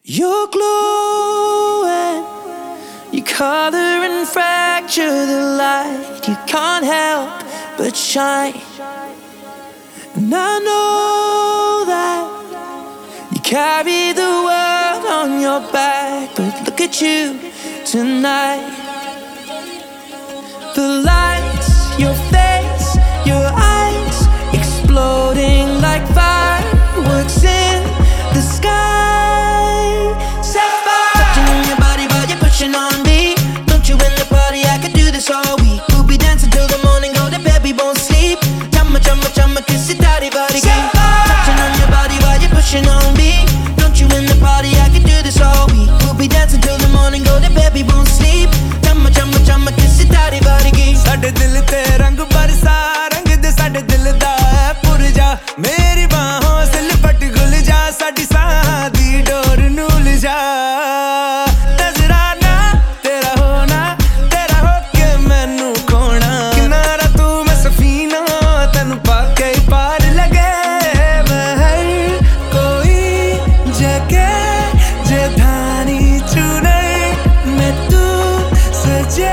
You're glowing, you color and fracture the light. You can't help but shine. And I know that you carry the world on your back, but look at you tonight. The lights, your face, your eyes, exploding like fireworks in the sky. Touching on your body while you're pushing on me. Don't you in the party, I could do this all week. We'll be dancing till the morning, go to bed, we won't sleep. Chumma, chumma, chumma, kiss it, daddy, body game. Touching on your body while you're pushing on me. Don't you in the party, I could do this all week. We'll be dancing till the morning, go to bed, we won't sleep. Chumma, chumma, chumma, kiss it, daddy, body game. साडे दिल ते रंग बरसा रंग दे साडे दिल दा है पुरजा मेरी बाहों से लिपट घुल जा साडी सांह दी डोर नू उलझा नजराना तेरा होना तेरा होके मैनू खोना किनारा तू मैं सफीना तैनू पाके ही पार लगे मैं हर कोई जगह जे धानी चुने मैं तू सजे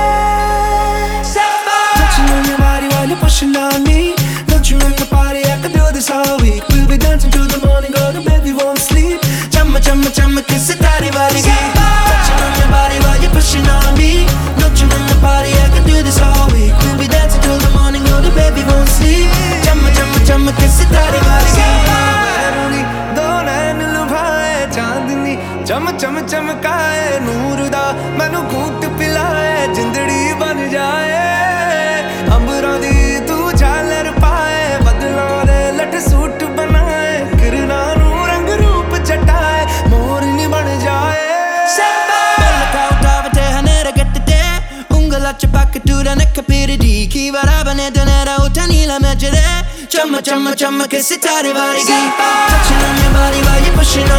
pushing on me. Don't you at the party, I could do this all week. We'll be dancing till the morning, go to bed, we won't sleep. Chumma, chumma, chumma, kiss it, daddy, body game. Touching on your body while you're pushing on me. Don't you at the party, I could do this all week. We'll be dancing till the morning, go to bed, we won't sleep. Chumma, chumma, chumma, kiss it, daddy, body game. Do nain lubhaye chandni, chum chum chamkaye noor da, mainu ghoot pilaye, jindadi ban jaye. अंबरों दी तू झालर पाए बदलों दे लट suit बनाए किरणा नू रंग रूप चटाए मोरनी बन जाए Bello hanera gettete ungolaccia paccatura ne capire di chi varava ne donera utani la meggere Chumma chumma chumma che si tari vari Touching on your body while you're pushing